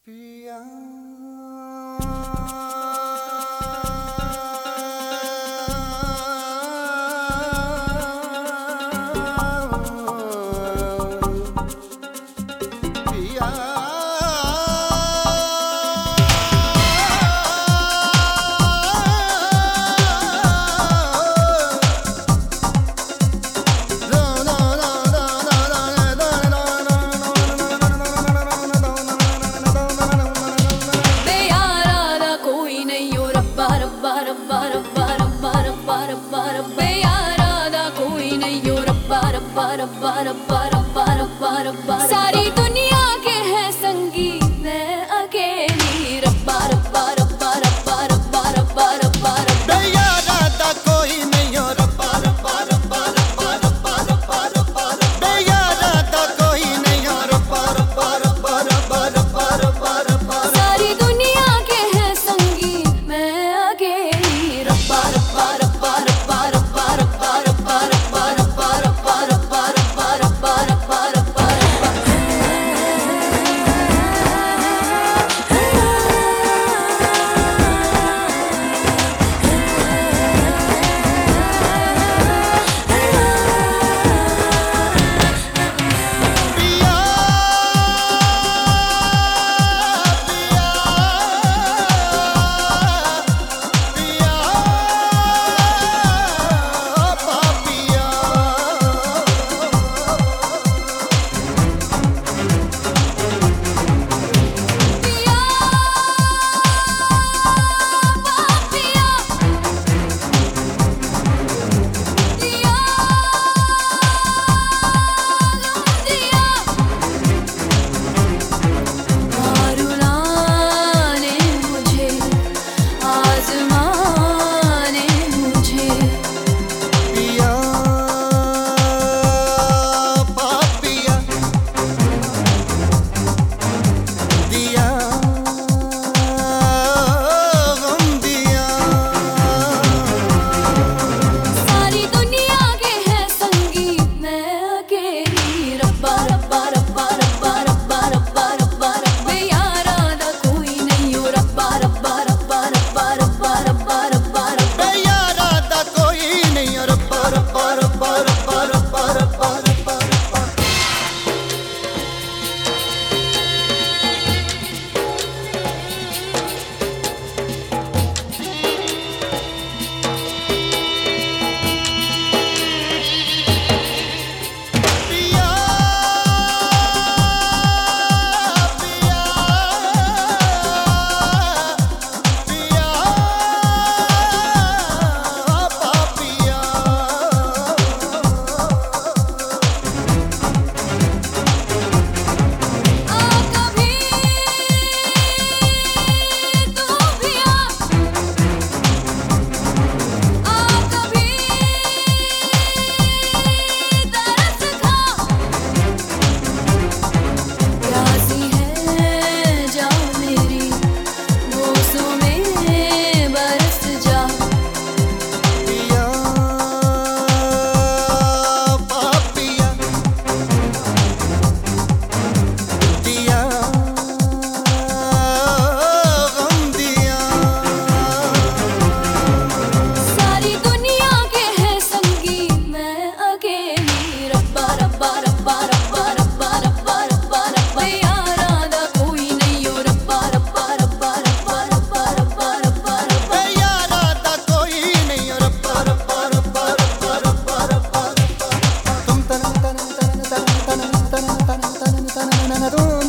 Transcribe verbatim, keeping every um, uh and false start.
पिया सारी दुनिया के है संगी मैं अकेली रब्बा रब्बा रब्बा रब्बा रब्बा रब्बा रब्बा रब्बा यारा दा कोई नहीं हो रब्बा रब्बा रब्बा रब्बा रब्बा रब्बा रब्बा रब्बा यारा दा कोई नहीं हो रब्बा रब्बा रब्बा रब्बा रब्बा रब्बा रब्बा सारी दुनिया के है संगी मैं अकेली रब्बा रब्बा रब्बा रब्बा रब्बा रब्बा रब्बा रब्बा रब्बा रब्बा रब्बा रब्बा रब्बा रब्बा रब्बा Tú